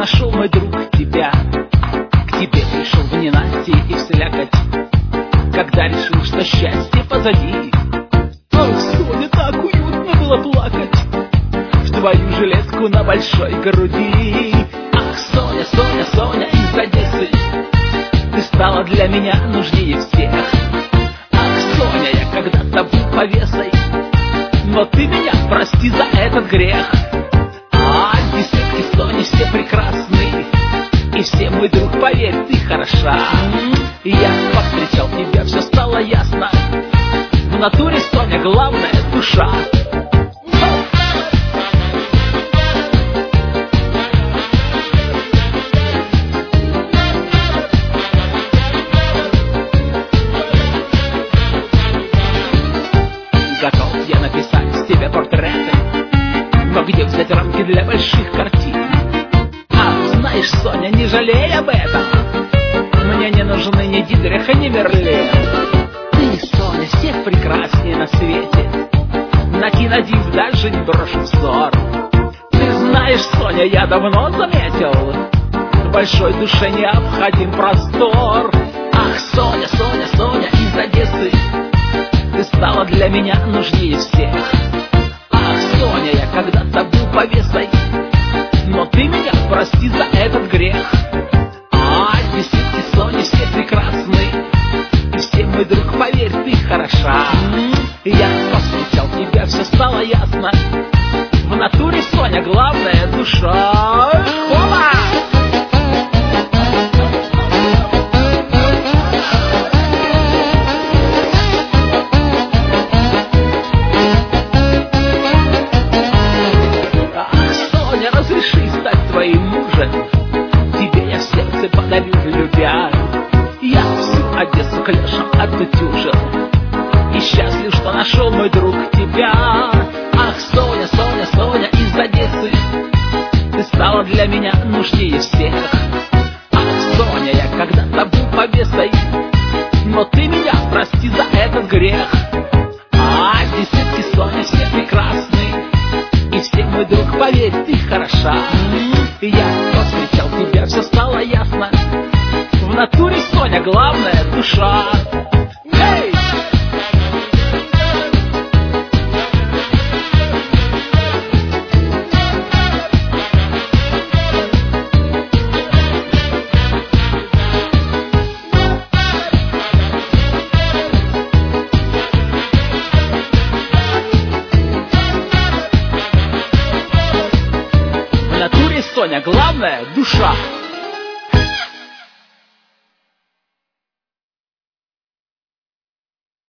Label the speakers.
Speaker 1: нашел, мой друг, тебя. К тебе пришел в ненастье и в слякоть, когда решил, что счастье позади. Ах, Соня, так уютно было плакать в твою жилетку на большой груди. Ах, Соня, Соня, Соня из Одессы, ты стала для меня нужнее всех. Ах, Соня, я когда-то был повесой, но ты меня прости за этот грех. А десятки Сони все прекрасны, и все, мой друг, поверь, ты хороша. Я повстречал тебя, все стало ясно. В натуре, Соня, главная душа. Готов я написать с тебя портреты, но где взять рамки для больших картин? Ах, знаешь, Соня, не жалей об этом, мне не нужны ни Дитрих, ни Мерлен. Ты, Соня, всех прекраснее на свете, на кинодив даже не брошу взор. Ты знаешь, Соня, я давно заметил, в большой душе необходим простор. Ах, Соня, Соня, Соня из Одессы, ты стала для меня нужнее всех. Ах, Соня, я когда-то был повесой, но ты меня прости за этот грех. А десятки Сони все прекрасны, и все, мой друг, поверь, ты хороша. Я повстречал тебя, все стало ясно. В натуре, Соня, главная душа. Хоба! Разреши стать твоим мужем, тебе я в сердце подарю, любя. Я всю Одессу клешем отутюжил, и счастлив, что нашел, мой друг, тебя. Ах, Соня, Соня, Соня из Одессы, ты стала для меня нужнее всех. Ах, Соня, я когда-то был повесой, но ты меня прости за этот грех. А десятки Сони все прекрасны, и все, мой друг, поверь, ты хороша. Я повстречал тебя, все стало ясно. В натуре, Соня, главная душа. Эй! В натуре, Соня, главная душа.